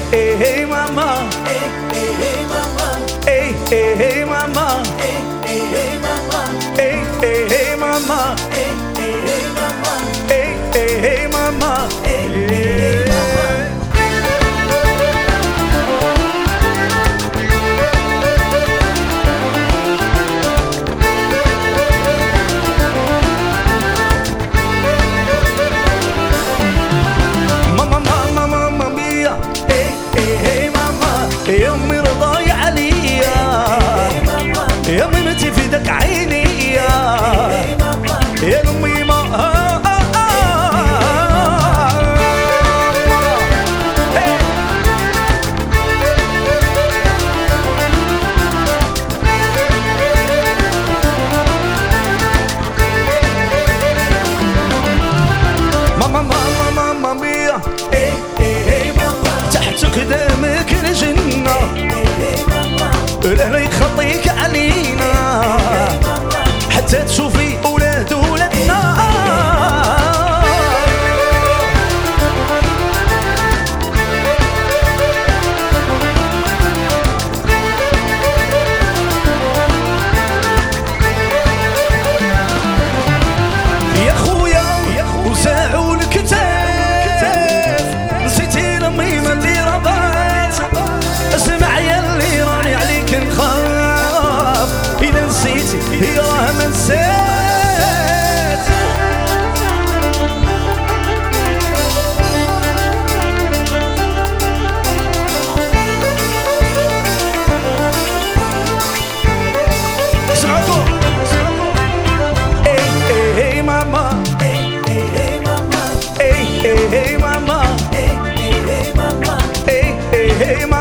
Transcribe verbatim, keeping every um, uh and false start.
hey, hey, mama. Hey, hey, hey, mama. Hey, hey, hey, mama. Hey, hey, hey, mama. Hey, hey, hey, mama. Hey, hey, hey, mama. Hey, hey, hey, mama. Hey, hey, hey, mama. يا امي رضاي عليا يا بنتي في دك عيني يا امي ما ماما ماما ماما ميا تحتك دامك الجنة لا يخطيك علينا حتى تشوفي أولاد ولادنا يا خويا وساعوا الكتاف نسيتي لمي ما اللي ربات اسمع يا اللي راني عليك نخاف إذا نسيتي هي راه ما نسيت اسمعوا اي اي ماما Hey, hey, hey, mama. اي اي ماما Hey, hey, hey, mama. اي اي ماما